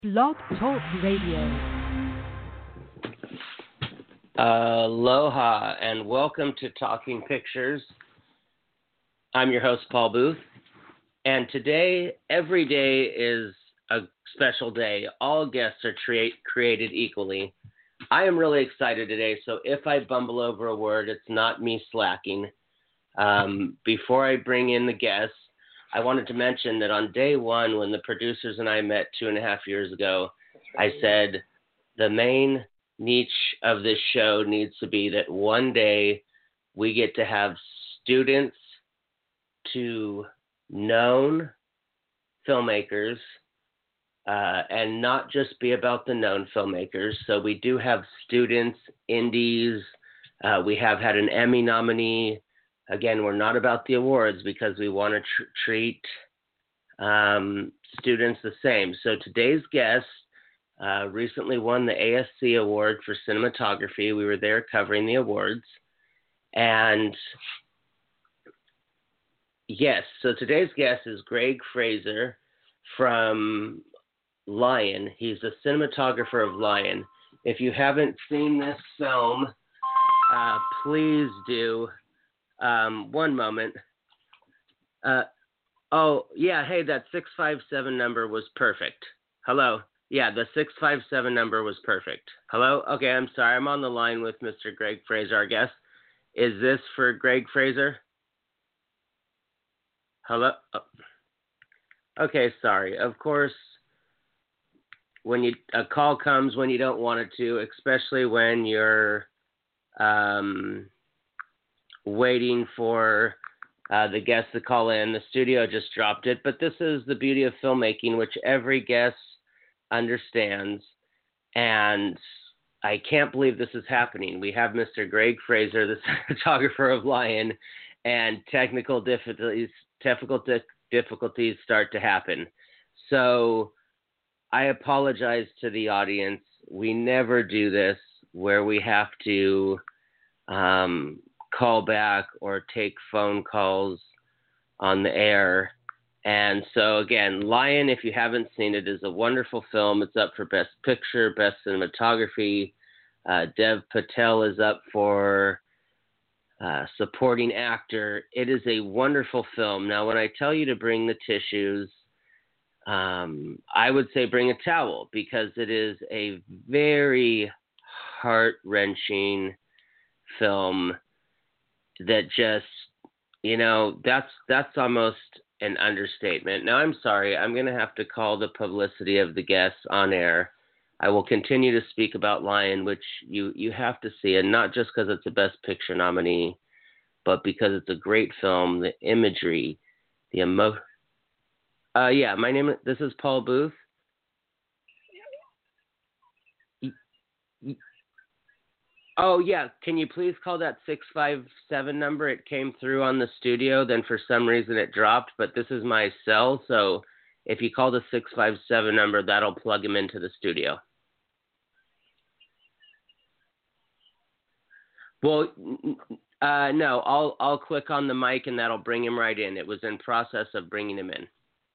Blog Talk Radio. Aloha and welcome to Talking Pictures. I'm your host, Paul Booth, and today, every day is a special day. All guests are created equally. I am really excited today, so if I bumble over a word, it's not me slacking. Before I bring in the guests, I wanted to mention that on day one, when the producers and I met 2.5 years ago, I said the main niche of this show needs to be that one day we get to have students to known filmmakers and not just be about the known filmmakers. So we do have students, indies. We have had an Emmy nominee. Again, we're not about the awards because we want to treat students the same. So today's guest recently won the ASC Award for Cinematography. We were there covering the awards. And yes, so today's guest is Greig Fraser from Lion. He's the cinematographer of Lion. If you haven't seen this film, please do. One moment. Oh, yeah, hey, that 657 number was perfect. Hello? Yeah, the 657 number was perfect. Hello? Okay, I'm sorry. I'm on the line with Mr. Greig Fraser, our guest. Is this for Greig Fraser? Hello? Oh. Okay, sorry. Of course, when a call comes when you don't want it to, especially when you're waiting for the guest to call in. The studio just dropped it, but this is the beauty of filmmaking, which every guest understands, and I can't believe this is happening. We have Mr. Greig Fraser, the cinematographer of Lion, and technical difficulties start to happen. So I apologize to the audience. We never do this where we have to call back or take phone calls on the air. And so again, Lion, if you haven't seen it, is a wonderful film. It's up for Best Picture, Best Cinematography. Dev Patel is up for Supporting Actor. It is a wonderful film. Now, when I tell you to bring the tissues, I would say bring a towel, because it is a very heart-wrenching film that just, that's almost an understatement. Now, I'm sorry. I'm going to have to call the publicity of the guests on air. I will continue to speak about Lion, which you have to see, and not just because it's a Best Picture nominee, but because it's a great film, the imagery, the this is Paul Booth. Oh, yeah. Can you please call that 657 number? It came through on the studio. Then for some reason it dropped, but this is my cell. So if you call the 657 number, that'll plug him into the studio. Well, no, I'll click on the mic and that'll bring him right in. It was in process of bringing him in.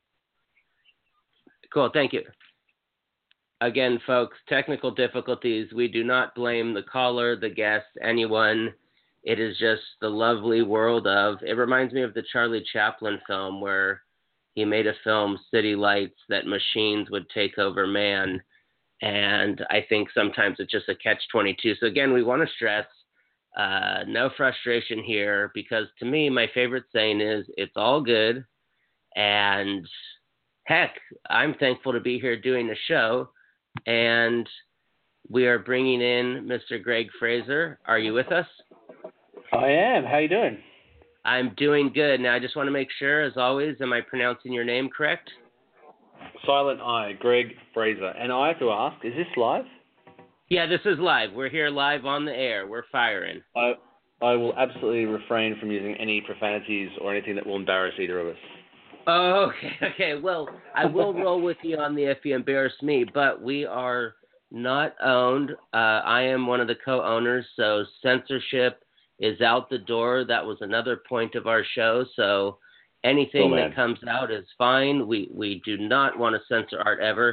Cool. Thank you. Again, folks, technical difficulties. We do not blame the caller, the guest, anyone. It is just the lovely world of, it reminds me of the Charlie Chaplin film where he made a film, City Lights, that machines would take over man. And I think sometimes it's just a catch-22. So again, we want to stress no frustration here, because to me, my favorite saying is, it's all good. And heck, I'm thankful to be here doing the show. And we are bringing in Mr. Greig Fraser. Are you with us? I am. How you doing? I'm doing good. Now, I just want to make sure, as always, am I pronouncing your name correct? Silent I, Greig Fraser. And I have to ask, is this live? Yeah, this is live. We're here live on the air. We're firing. I will absolutely refrain from using any profanities or anything that will embarrass either of us. Oh, okay. Well, I will roll with you on the if you embarrass me, but we are not owned. I am one of the co-owners, so censorship is out the door. That was another point of our show, so anything that comes out is fine. We do not want to censor art ever.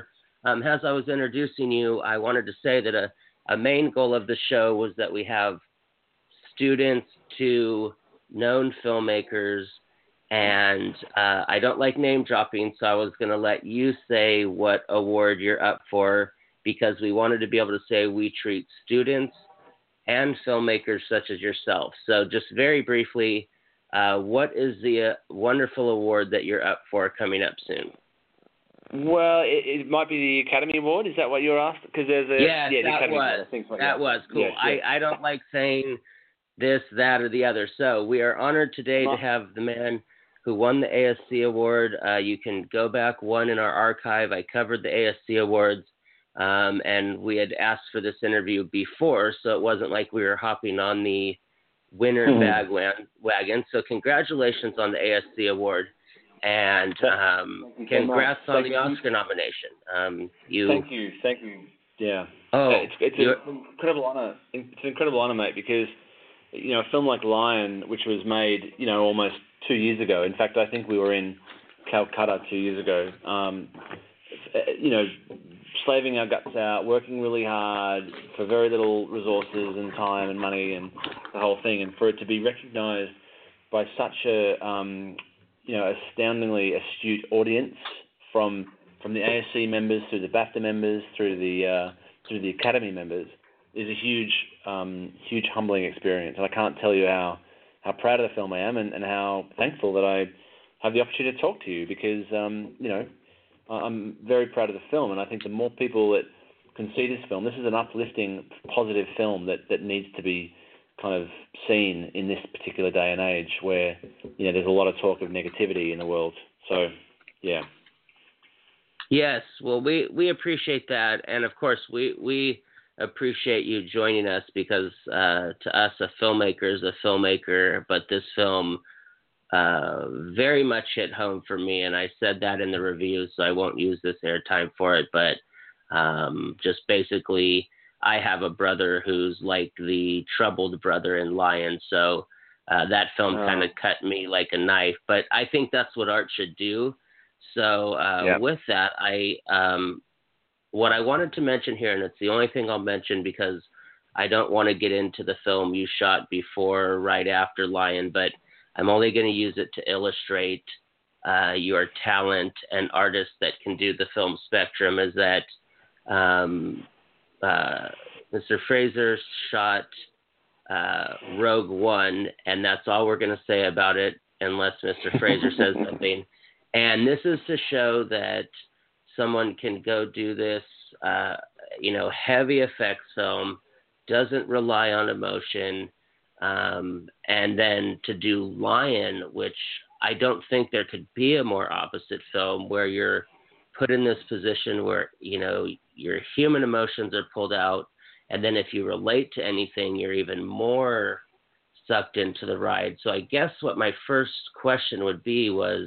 As I was introducing you, I wanted to say that a main goal of the show was that we have students to known filmmakers, and I don't like name dropping, so I was going to let you say what award you're up for, because we wanted to be able to say we treat students and filmmakers such as yourself. So just very briefly, what is the wonderful award that you're up for coming up soon? Well, it might be the Academy Award. Is that what you're asked? Because there's a the Academy Award. I think that was cool. Yeah. I don't like saying this, that, or the other. So we are honored today to have the man who won the ASC Award. You can go back one in our archive. I covered the ASC Awards, and we had asked for this interview before, so it wasn't like we were hopping on the winner wagon. So congratulations on the ASC Award. And congrats on the Oscar nomination. Thank you. Yeah. It's an incredible honor. It's an incredible honor, mate, because a film like Lion, which was made almost 2 years ago. In fact, I think we were in Calcutta 2 years ago. Slaving our guts out, working really hard for very little resources and time and money and the whole thing, and for it to be recognised by such a astoundingly astute audience from the ASC members through the BAFTA members through the Academy members is a huge humbling experience. And I can't tell you how proud of the film I am and how thankful that I have the opportunity to talk to you, because I'm very proud of the film, and I think the more people that can see this film, this is an uplifting, positive film that needs to be kind of seen in this particular day and age where there's a lot of talk of negativity in the world. So, yeah. Yes, well, we appreciate that, and of course we appreciate you joining us, because to us a filmmaker is a filmmaker, but this film very much hit home for me, and I said that in the review, so I won't use this airtime for it, but just basically, I have a brother who's like the troubled brother in Lion, so that film kind of cut me like a knife. But I think that's what art should do. So with that, what I wanted to mention here, and it's the only thing I'll mention because I don't want to get into the film you shot before or right after Lion, but I'm only going to use it to illustrate your talent and artists that can do the film spectrum, is that Mr. Fraser shot Rogue One, and that's all we're going to say about it unless Mr. Fraser says something. And this is to show that someone can go do this, heavy effects film, doesn't rely on emotion, and then to do Lion, which I don't think there could be a more opposite film, where you're put in this position where, your human emotions are pulled out, and then if you relate to anything, you're even more sucked into the ride. So I guess what my first question would be was,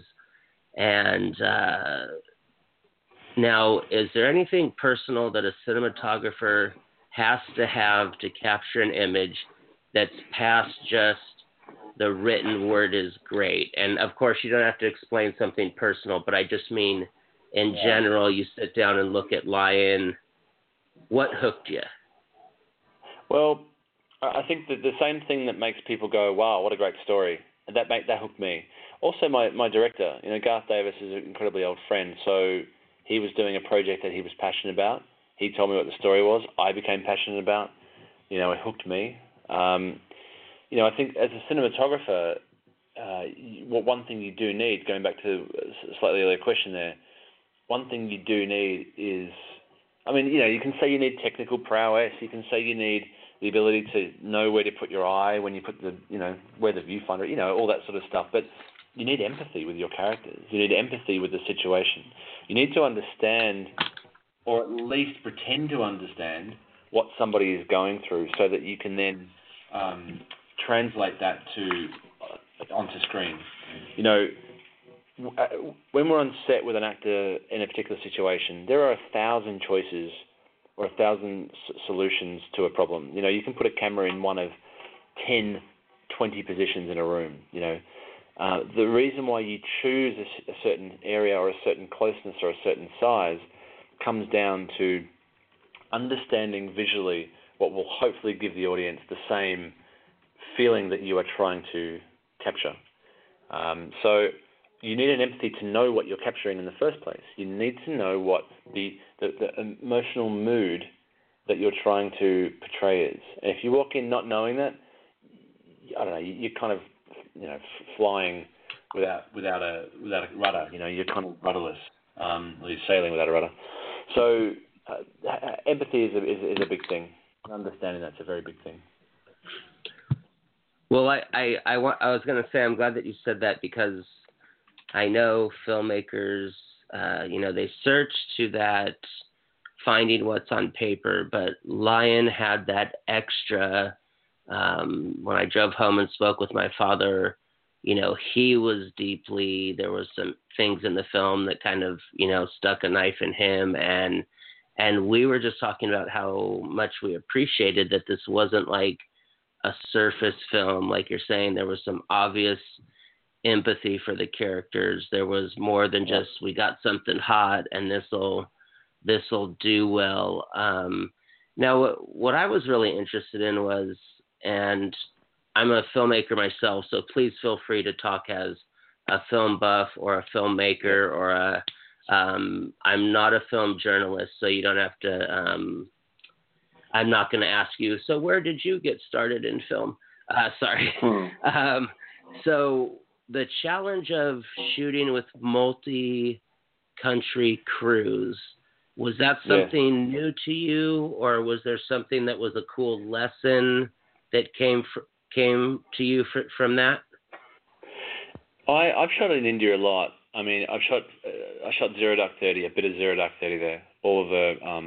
now, is there anything personal that a cinematographer has to have to capture an image that's past just the written word is great? And of course, you don't have to explain something personal, but I just mean in general, you sit down and look at Lion. What hooked you? Well, I think that the same thing that makes people go, wow, what a great story, that hooked me. Also, my director, Garth Davis is an incredibly old friend, so he was doing a project that he was passionate about. He told me what the story was. I became passionate about. It hooked me. I think as a cinematographer, one thing you do need, going back to a slightly earlier question there, one thing you do need is, you can say you need technical prowess, you can say you need the ability to know where to put your eye when you put where the viewfinder, all that sort of stuff, but you need empathy with your characters. You need empathy with the situation. You need to understand, or at least pretend to understand, what somebody is going through, so that you can then translate that onto screen. When we're on set with an actor in a particular situation, there are 1,000 choices or 1,000 solutions to a problem. You can put a camera in one of 10, 20 positions in a room. The reason why you choose a certain area or a certain closeness or a certain size comes down to understanding visually what will hopefully give the audience the same feeling that you are trying to capture. So you need an empathy to know what you're capturing in the first place. You need to know what the emotional mood that you're trying to portray is. And if you walk in not knowing that, I don't know, you're kind of, flying without a rudder. You're kind of rudderless, or you're sailing without a rudder. So empathy is a big thing. Understanding that's a very big thing. Well, I was going to say I'm glad that you said that, because I know filmmakers, they search to that finding what's on paper, but Lion had that extra. When I drove home and spoke with my father, he was there was some things in the film that kind of, stuck a knife in him. And we were just talking about how much we appreciated that this wasn't like a surface film. Like you're saying, there was some obvious empathy for the characters. There was more than just, we got something hot and this'll do well. Now, what I was really interested in was, and I'm a filmmaker myself, so please feel free to talk as a film buff or a filmmaker or I'm not a film journalist, so you don't have to, I'm not going to ask you, so where did you get started in film? Sorry. So the challenge of shooting with multi-country crews, was that something new to you, or was there something that was a cool lesson that came to you from that? I've shot in India a lot. I mean, I shot Zero Dark 30, a bit of Zero Dark 30 there. All of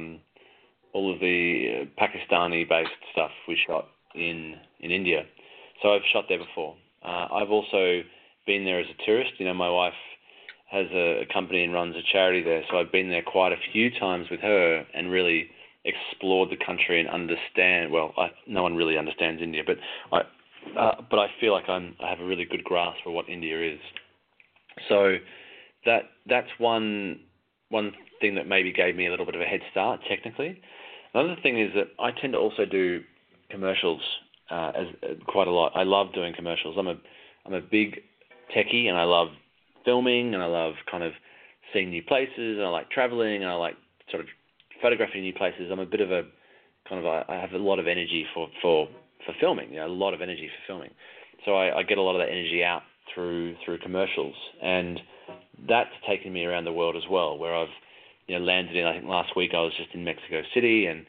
the Pakistani-based stuff we shot in India. So I've shot there before. I've also been there as a tourist. My wife has a company and runs a charity there, so I've been there quite a few times with her and really explored the country and understand. Well, no one really understands India, but I feel like I have a really good grasp for what India is. So that's one thing that maybe gave me a little bit of a head start technically. Another thing is that I tend to also do commercials quite a lot. I love doing commercials. I'm a big techie, and I love filming, and I love kind of seeing new places, and I like traveling, and I like sort of photographing new places. I'm a bit of I have a lot of energy for filming, a lot of energy for filming. So I get a lot of that energy out through commercials, and that's taken me around the world as well, where I've landed in, I think last week I was just in Mexico City, and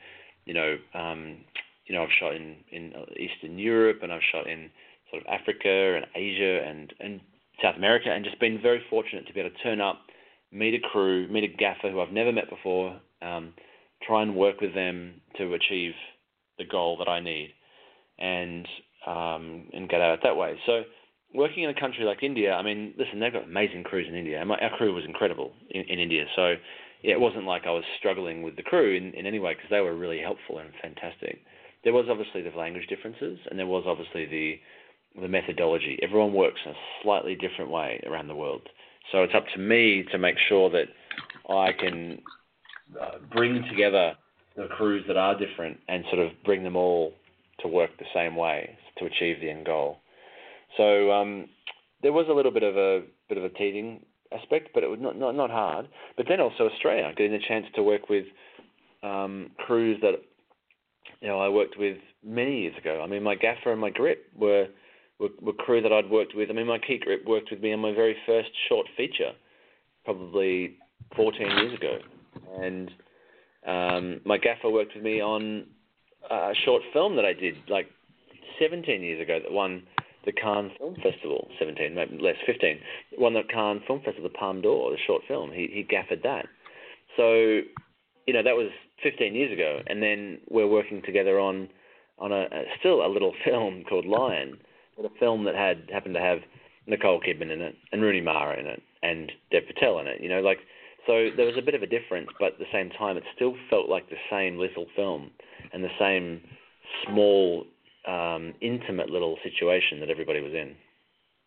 I've shot in Eastern Europe, and I've shot in sort of Africa and Asia and South America, and just been very fortunate to be able to turn up, meet a crew, meet a gaffer who I've never met before, try and work with them to achieve the goal that I need, and get at it that way. So working in a country like India, I mean, listen, they've got amazing crews in India. Our crew was incredible in India. So it wasn't like I was struggling with the crew in any way, because they were really helpful and fantastic. There was obviously the language differences, and there was obviously the methodology. Everyone works in a slightly different way around the world. So it's up to me to make sure that I can bring together the crews that are different and sort of bring them all to work the same way to achieve the end goal. So there was a little bit of a teething aspect, but it was not hard. But then also Australia, getting the chance to work with crews that I worked with many years ago. I mean, my gaffer and my grip were crew that I'd worked with. I mean, my key grip worked with me on my very first short feature, probably 14 years ago, and my gaffer worked with me on a short film that I did like 17 years ago that won the Cannes Film Festival. 17, maybe less, 15. Won the Cannes Film Festival, the Palme d'Or, the short film. He gaffered that. So, that was 15 years ago, and then we're working together on still a little film called Lion, but a film that happened to have Nicole Kidman in it, and Rooney Mara in it, and Dev Patel in it. So there was a bit of a difference, but at the same time, it still felt like the same little film and the same small, intimate little situation that everybody was in.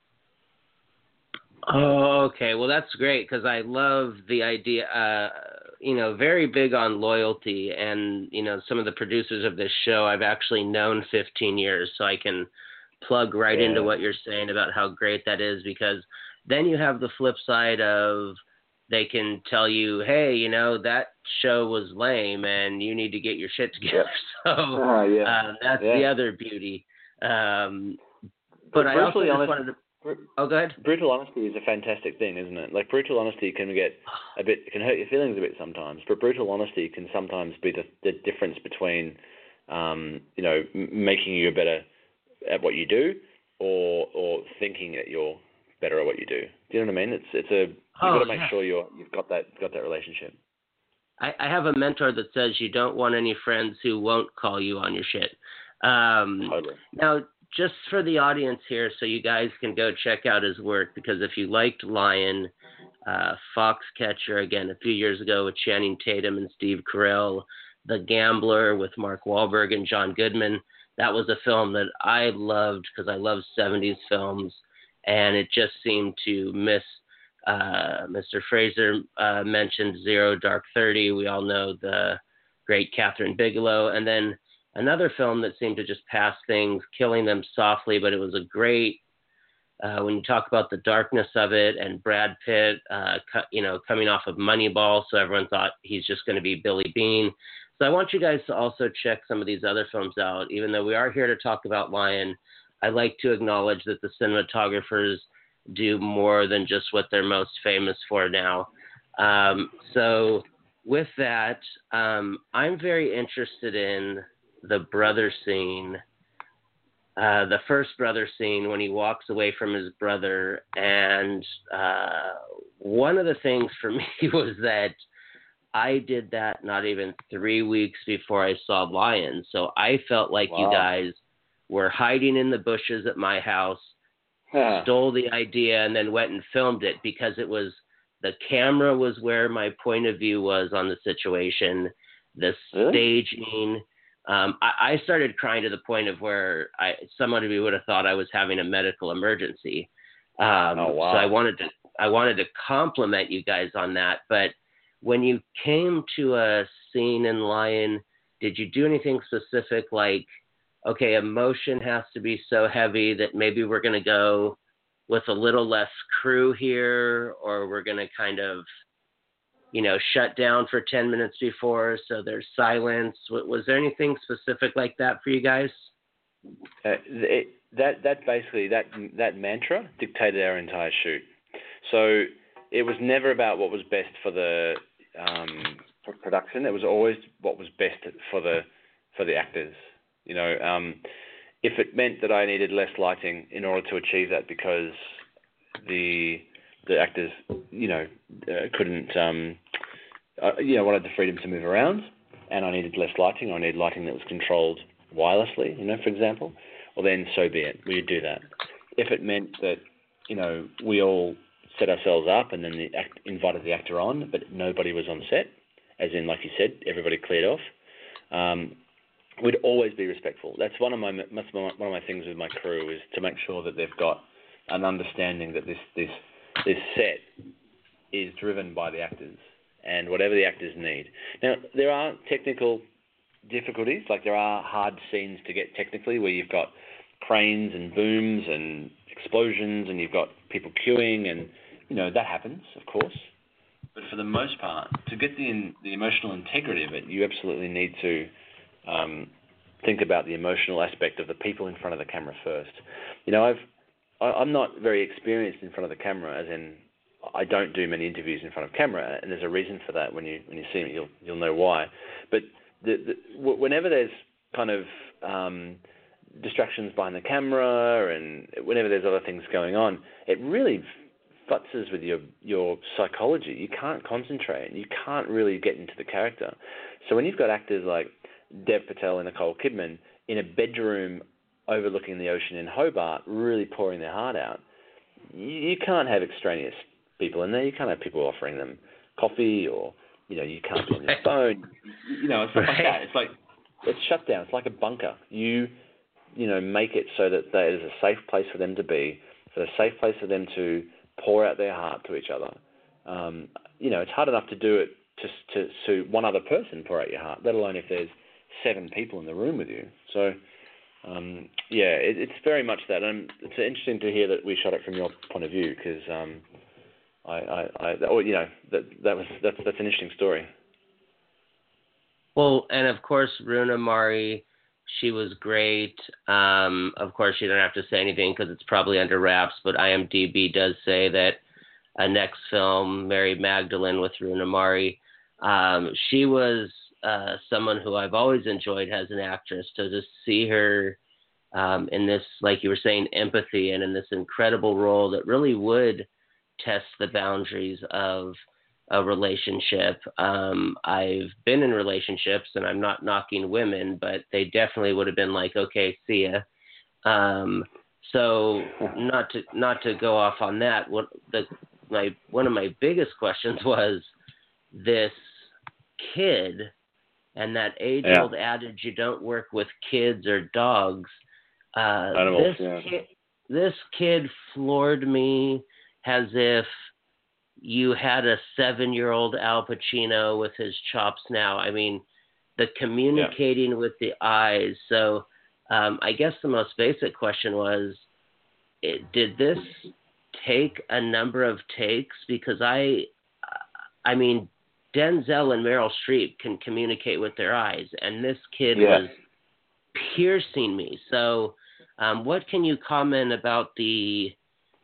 Oh, okay. Well, that's great, because I love the idea. very big on loyalty, and some of the producers of this show I've actually known 15 years, so I can plug right into what you're saying about how great that is, because then you have the flip side of they can tell you, hey, that show was lame and you need to get your shit together. So that's the other beauty. But I also just wanted to... Oh, go ahead. Brutal honesty is a fantastic thing, isn't it? Like, brutal honesty can can hurt your feelings a bit sometimes, but brutal honesty can sometimes be the difference between, making you better at what you do, or thinking that you're better at what you do. Do you know what I mean? You've got to make sure you've got that relationship. I have a mentor that says you don't want any friends who won't call you on your shit. Totally. Now, just for the audience here, so you guys can go check out his work, because if you liked Lion, Foxcatcher, again, a few years ago with Channing Tatum and Steve Carell, The Gambler with Mark Wahlberg and John Goodman, that was a film that I loved because I love 70s films, and it just seemed to miss. Mr. Fraser mentioned Zero Dark 30. We all know the great Catherine Bigelow. And then another film that seemed to just pass things, Killing Them Softly, but it was a great, when you talk about the darkness of it, and Brad Pitt, coming off of Moneyball, so everyone thought he's just going to be Billy Bean. So I want you guys to also check some of these other films out. Even though we are here to talk about Lion, I like to acknowledge that the cinematographers do more than just what they're most famous for now. So with that, I'm very interested in the brother scene, the first brother scene when he walks away from his brother. And one of the things for me was that I did that not even 3 weeks before I saw Lion. So I felt like you guys were hiding in the bushes at my house, stole the idea, and then went and filmed it, because the camera was where my point of view was on the situation, the staging. I started crying to the point of where somebody would have thought I was having a medical emergency. So I wanted to compliment you guys on that. But when you came to a scene in Lion, did you do anything specific, like, okay, emotion has to be so heavy that maybe we're going to go with a little less crew here, or we're going to kind of, shut down for 10 minutes before, so there's silence? Was there anything specific like that for you guys? That basically, that mantra dictated our entire shoot. So it was never about what was best for the production. It was always what was best for the actors. If it meant that I needed less lighting in order to achieve that, because the actors, couldn't, wanted the freedom to move around, and I needed less lighting. I needed lighting that was controlled wirelessly, for example. Well, then so be it. We would do that. If it meant that, we all set ourselves up and then invited the actor on, but nobody was on set, as in, like you said, everybody cleared off. We'd always be respectful. That's one of my things with my crew, is to make sure that they've got an understanding that this set is driven by the actors and whatever the actors need. Now, there are technical difficulties, like there are hard scenes to get technically, where you've got cranes and booms and explosions and you've got people queuing, and that happens, of course. But for the most part, to get the emotional integrity of it, you absolutely need to think about the emotional aspect of the people in front of the camera first. I'm not very experienced in front of the camera, as in I don't do many interviews in front of camera, and there's a reason for that. When you see me, you'll know why. But whenever there's kind of distractions behind the camera, and whenever there's other things going on, it really futzes with your psychology. You can't concentrate. You can't really get into the character. So when you've got actors like Dev Patel and Nicole Kidman in a bedroom overlooking the ocean in Hobart, really pouring their heart out, you can't have extraneous people in there. You can't have people offering them coffee, or you can't be on your phone. It's stuff like that. It's like it's shut down. It's like a bunker. You make it so that there is a safe place for them to be, for a safe place for them to pour out their heart to each other. It's hard enough to do it to one other person pour out your heart, let alone if there's 7 people in the room with you. So, it's very much that. And it's interesting to hear that we shot it from your point of view, because that's an interesting story. Well, and of course, Runa Mari, she was great. Of course, you don't have to say anything because it's probably under wraps, but IMDb does say that a next film, Mary Magdalene with Runa Mari, she was someone who I've always enjoyed as an actress. To just see her in this, like you were saying, empathy, and in this incredible role that really would test the boundaries of a relationship. I've been in relationships, and I'm not knocking women, but they definitely would have been like, okay, see ya. So not to go off on that, one of my biggest questions was this kid and that age-old adage, you don't work with kids or dogs. This kid floored me as if you had a 7-year-old Al Pacino with his chops now. I mean, the communicating with the eyes. So I guess the most basic question was, did this take a number of takes? Because I mean, Denzel and Meryl Streep can communicate with their eyes, and this kid was piercing me. So what can you comment about the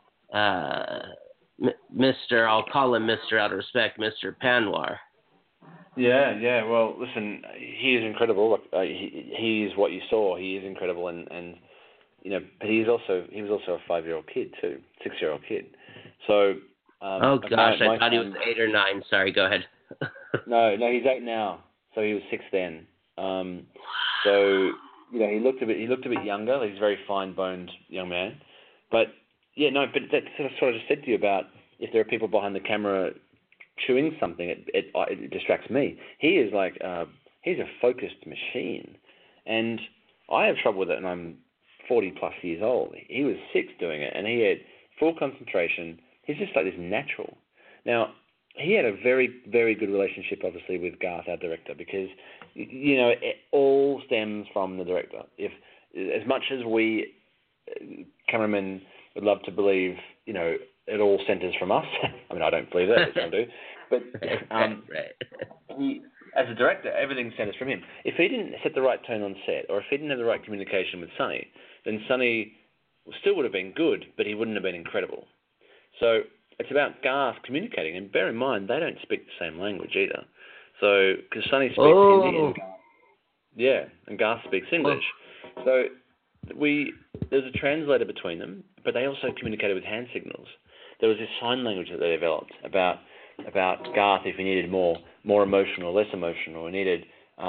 Mr. I'll call him Mr. out of respect, Mr. Panwar? Yeah. Well, listen, he is incredible. He is what you saw. He is incredible, and but he was also a 5-year-old kid too, 6-year-old kid. So. I thought he was 8 or 9. Sorry, go ahead. No, he's 8 now. So he was 6 then. So he looked a bit younger. He's a very fine-boned young man. But that's sort of just said to you about if there are people behind the camera chewing something, it distracts me. He is like he's a focused machine, and I have trouble with it. And I'm 40 plus years old. He was 6 doing it, and he had full concentration. He's just like this natural. Now, he had a very, very good relationship, obviously, with Garth, our director, because, it all stems from the director. If, as much as we cameramen would love to believe, it all centers from us. I mean, I don't believe that, some do. But he, as a director, everything centers from him. If he didn't set the right tone on set, or if he didn't have the right communication with Sonny, then Sonny still would have been good, but he wouldn't have been incredible. So it's about Garth communicating, and bear in mind they don't speak the same language either. So because Sonny speaks Hindi, and Garth speaks English, so there's a translator between them, but they also communicated with hand signals. There was this sign language that they developed about Garth if he needed more emotional, less emotional, he needed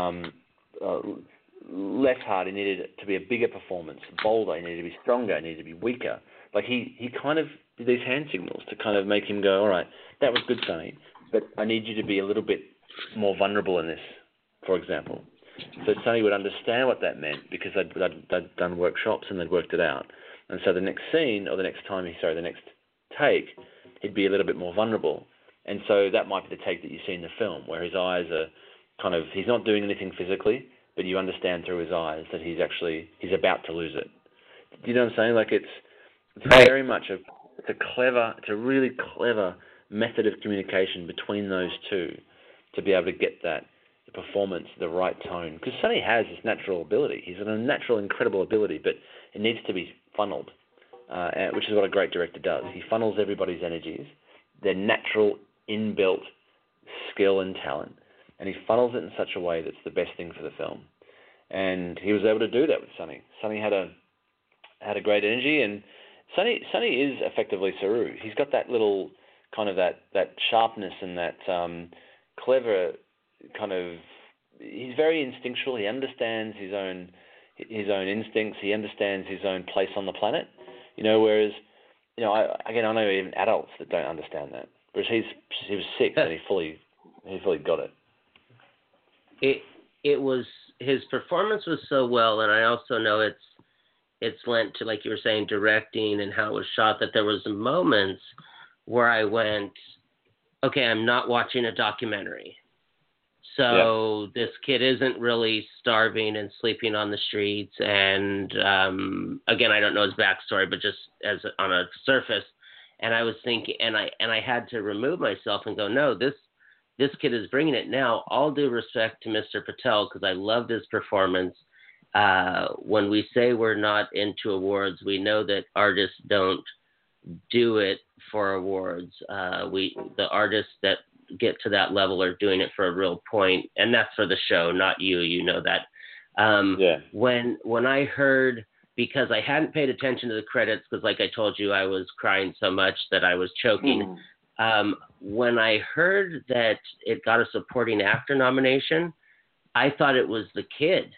less hard, he needed it to be a bigger performance, bolder, he needed to be stronger, he needed to be weaker. Like he kind of did these hand signals to kind of make him go, all right, that was good, Sonny, but I need you to be a little bit more vulnerable in this, for example. So Sonny would understand what that meant because they'd done workshops and they'd worked it out. And so the next scene, or the next take, he'd be a little bit more vulnerable. And so that might be the take that you see in the film, where his eyes are kind of, he's not doing anything physically, but you understand through his eyes that he's about to lose it. Do you know what I'm saying? Like it's very much it's a really clever method of communication between those two to be able to get the performance, the right tone. Because Sonny has this natural ability. He's a natural, incredible ability, but it needs to be funneled, which is what a great director does. He funnels everybody's energies, their natural, inbuilt skill and talent, and he funnels it in such a way that's the best thing for the film. And he was able to do that with Sonny. Sonny had a great energy, and Sonny is effectively Saru. He's got that little kind of that sharpness and that clever kind of. He's very instinctual. He understands his own instincts. He understands his own place on the planet. Whereas I know even adults that don't understand that. Whereas he was 6 and he fully got it. It was, his performance was so well, and I also know it's lent to, like you were saying, directing and how it was shot, that there was moments where I went, okay, I'm not watching a documentary. So this kid isn't really starving and sleeping on the streets. And again, I don't know his backstory, but just as on a surface. And I was thinking, and I had to remove myself and go, no, this kid is bringing it. Now, all due respect to Mr. Patel, because I loved his performance. When we say we're not into awards, we know that artists don't do it for awards. The artists that get to that level are doing it for a real point, and that's for the show, not you. You know that. When I heard, because I hadn't paid attention to the credits, because like I told you, I was crying so much that I was choking. When I heard that it got a supporting actor nomination, I thought it was the kid.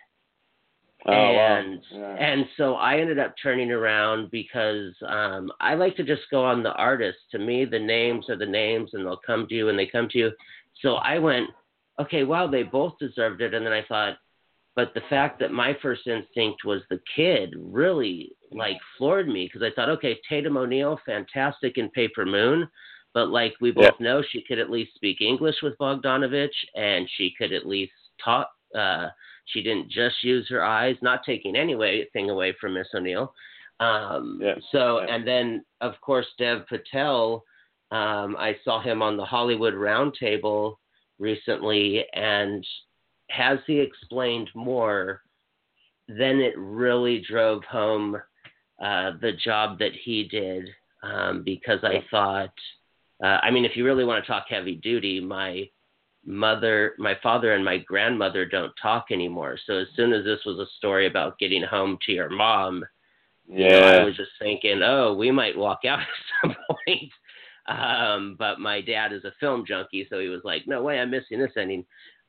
And so I ended up turning around because I like to just go on the artist. To me, the names are the names, and they'll come to you and they come to you. So I went, okay, wow, they both deserved it. And then I thought, but the fact that my first instinct was the kid really like floored me, because I thought, okay, Tatum O'Neal, fantastic in Paper Moon, but like we both know, she could at least speak English with Bogdanovich, and she could at least talk. She didn't just use her eyes, not taking anything away from Miss O'Neal. And then, of course, Dev Patel, I saw him on the Hollywood Roundtable recently, and has he explained more, then it really drove home the job that he did, because I thought, if you really want to talk heavy duty, my father and my grandmother don't talk anymore. So as soon as this was a story about getting home to your mom, I was just thinking, oh, we might walk out at some point. But my dad is a film junkie, so he was like, no way, I'm missing this ending.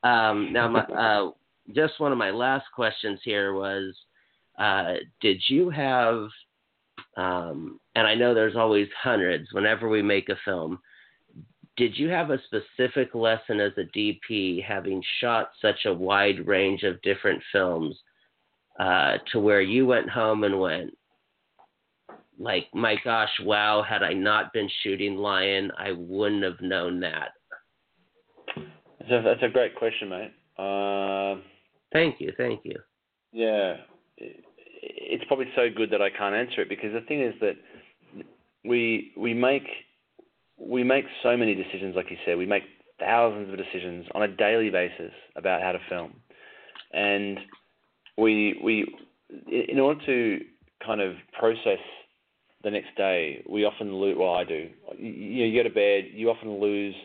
Just one of my last questions here was, did you have, and I know there's always hundreds whenever we make a film, did you have a specific lesson as a DP, having shot such a wide range of different films, to where you went home and went, like, my gosh, wow, had I not been shooting Lion, I wouldn't have known that? That's a great question, mate. Thank you. Yeah. It's probably so good that I can't answer it, because the thing is that we make so many decisions, like you said. We make thousands of decisions on a daily basis about how to film, and we in order to kind of process the next day, we often lose. Well, I do. You go to bed, you often lose,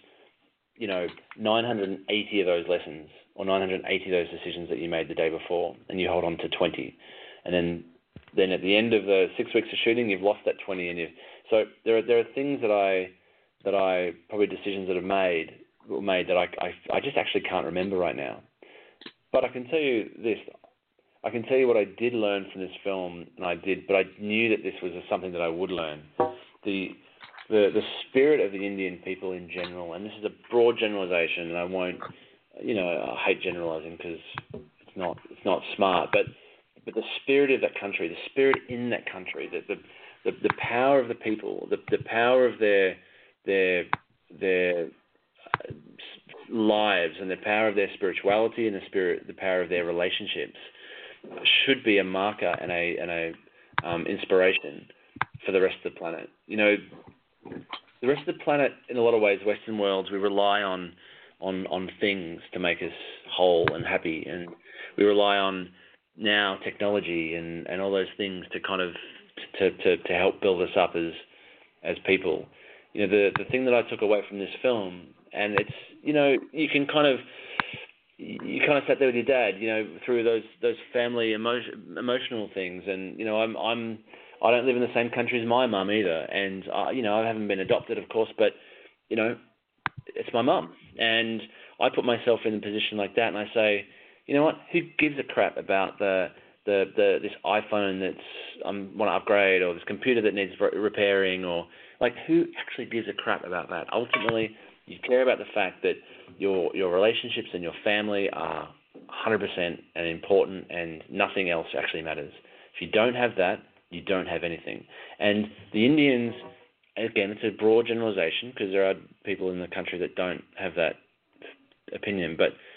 980 of those lessons, or 980 of those decisions that you made the day before, and you hold on to 20, and then at the end of the 6 weeks of shooting, you've lost that 20, so there are things that I probably decisions that were made that I just actually can't remember right now. But I can tell you this. I can tell you what I did learn from this film, but I knew that this was something that I would learn. The spirit of the Indian people in general, and this is a broad generalization, and I won't, I hate generalizing because it's not smart, but the spirit of that country, the spirit in that country, the power of the people, the power of their lives, and the power of their spirituality, and the power of their relationships should be a marker and a inspiration for the rest of the planet. The rest of the planet, in a lot of ways, Western worlds, we rely on things to make us whole and happy, and we rely on now technology and all those things to kind of to help build us up as people. The thing that I took away from this film, and it's, you kind of sat there with your dad, through those family emotional things, and I don't live in the same country as my mum either, and I haven't been adopted, of course, but it's my mum, and I put myself in a position like that, and I say, you know what? Who gives a crap about this iPhone that's want to upgrade, or this computer that needs repairing, or like, who actually gives a crap about that? Ultimately, you care about the fact that your relationships and your family are 100% and important, and nothing else actually matters. If you don't have that, you don't have anything. And the Indians, again, it's a broad generalization, because there are people in the country that don't have that opinion, but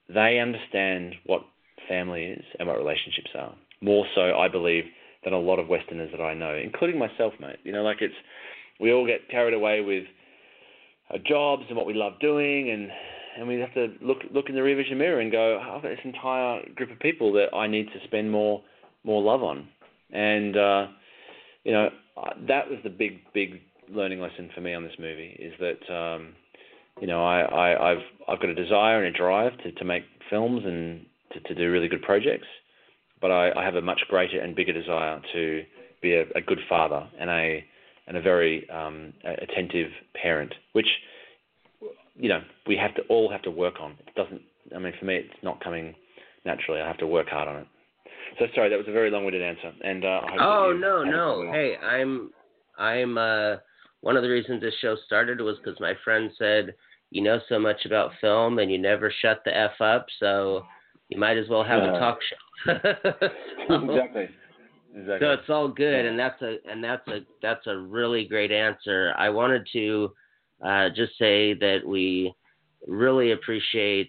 they understand what family is and what relationships are. More so, I believe, than a lot of Westerners that I know, including myself, mate. You know, like we all get carried away with our jobs and what we love doing, and we have to look in the rear vision mirror and go, I've got this entire group of people that I need to spend more love on. And, you know, that was the big learning lesson for me on this movie, is that, you know, I've got a desire and a drive to make films and to do really good projects, but I have a much greater and bigger desire to be a good father and a very attentive parent, which, you know, we all have to work on. It doesn't. I mean, for me, it's not coming naturally. I have to work hard on it. So sorry, that was a very long-winded answer. And I hope no. Hey, I'm one of the reasons this show started was because my friend said, you know so much about film and you never shut the F up, so you might as well have a talk show. Exactly. So it's all good, and that's a really great answer. I wanted to just say that we really appreciate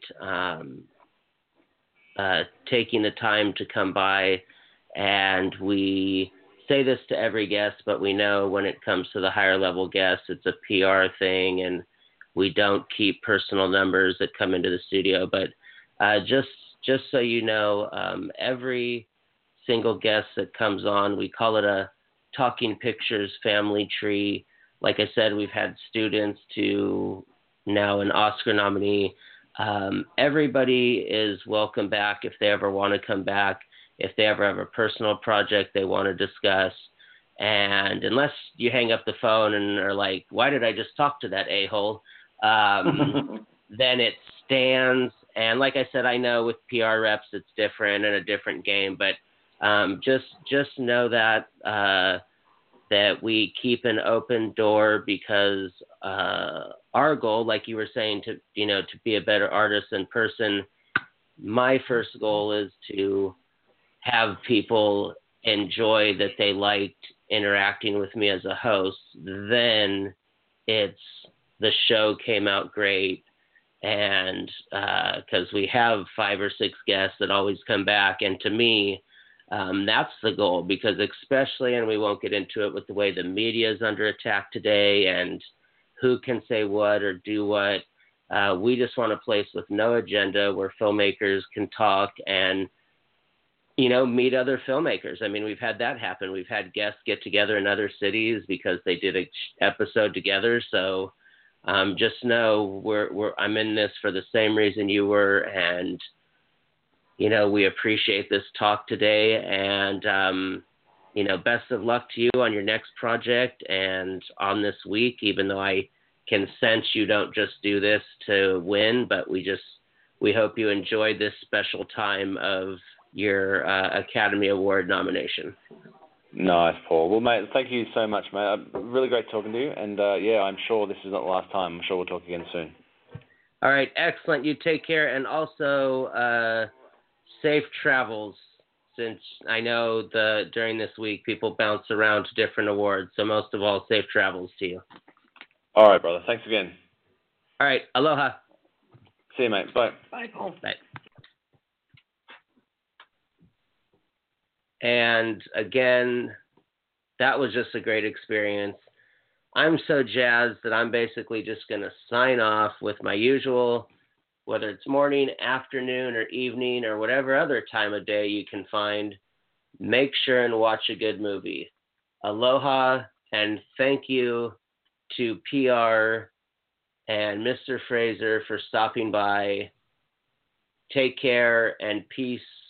taking the time to come by, and we say this to every guest, but we know when it comes to the higher level guests, it's a PR thing, and we don't keep personal numbers that come into the studio. But just so you know, every single guest that comes on, we call it a Talking Pictures family tree. Like I said, we've had students to now an Oscar nominee. Everybody is welcome back if they ever want to come back, if they ever have a personal project they want to discuss. And unless you hang up the phone and are like, why did I just talk to that a-hole? Then it stands. And like I said, I know with PR reps, it's different and a different game, but just know that that we keep an open door, because our goal, like you were saying, to be a better artist in person. My first goal is to have people enjoy that they liked interacting with me as a host. Then it's the show came out great, and because we have 5 or 6 guests that always come back, and to me, that's the goal, because especially, and we won't get into it with the way the media is under attack today and who can say what or do what, we just want a place with no agenda where filmmakers can talk and, meet other filmmakers. I mean, we've had that happen. We've had guests get together in other cities because they did an episode together. So just know I'm in this for the same reason you were, and we appreciate this talk today, and, best of luck to you on your next project and on this week, even though I can sense you don't just do this to win, but we hope you enjoyed this special time of your Academy Award nomination. Nice, Paul. Well, mate, thank you so much, mate. Really great talking to you, and I'm sure this is not the last time. I'm sure we'll talk again soon. All right, excellent. You take care, and also safe travels, since I know during this week people bounce around to different awards. So most of all, safe travels to you. All right, brother. Thanks again. All right. Aloha. See you, mate. Bye. Bye, Paul. Bye. And again, that was just a great experience. I'm so jazzed that I'm basically just going to sign off with my usual, whether it's morning, afternoon, or evening, or whatever other time of day you can find, make sure and watch a good movie. Aloha, and thank you to PR and Mr. Fraser for stopping by. Take care, and peace